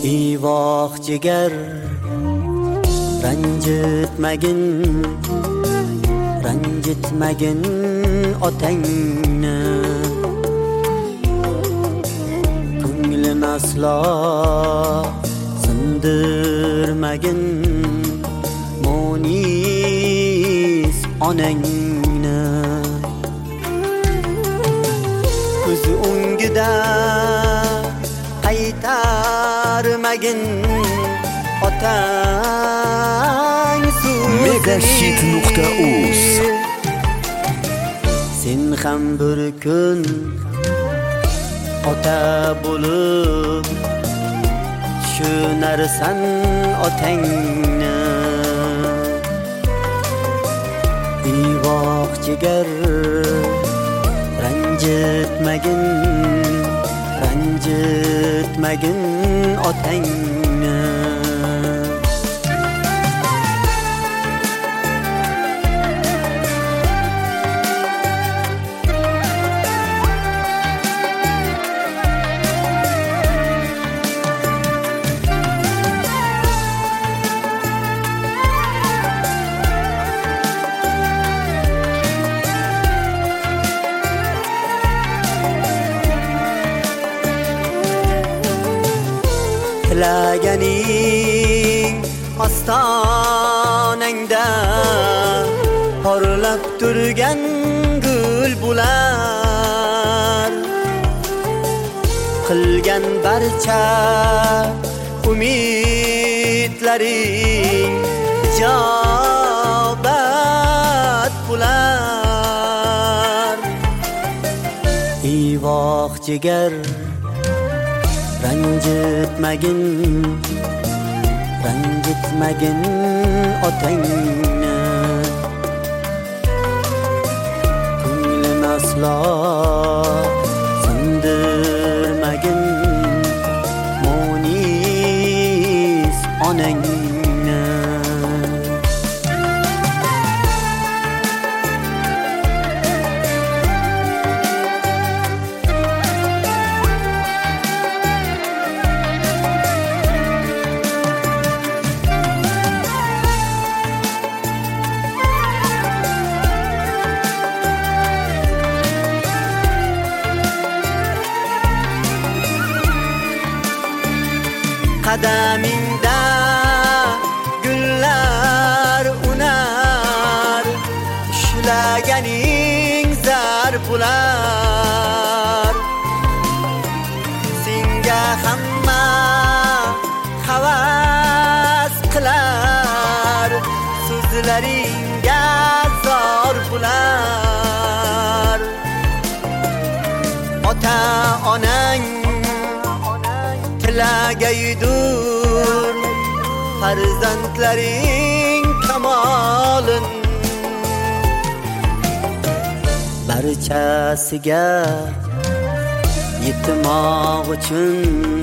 Ivoh jigar ranjitmagin otangni, ko'nglin aslo sindirmagin munis onangni. Ko'z o'ngida qaytarmagin otang so'zini. Megahit.uz. Sen ham bir kun ota bo'lib tushunarsan otangni. Ivoh jigar ranjitmagin otangni. Tilaganing ostonangda porlab turgan gul bo'lar. Qilgan barcha umidlaring ijobat bo'lar. Ivoh jigar ranjitmagin otangni, ko'nglin aslo sindirmagin munis onangni. Qadamingda gullar unar, ushlaganing zar bo'lar. Senga hamma havas qilar, so'zlaringga zor bo'lar. Ota onang tilagaydur farzandlaring kamolin. Barchasiga yetmoq uchun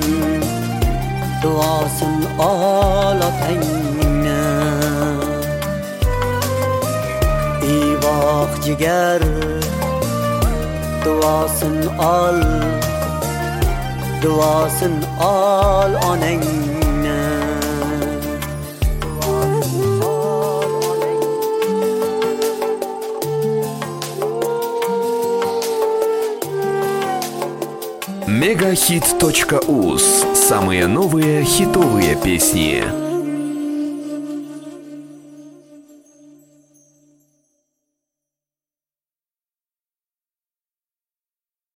duosin ol otangni. Ivoh jigar duosin ol onangni. Megahit.uz. Самые новые хитовые песни.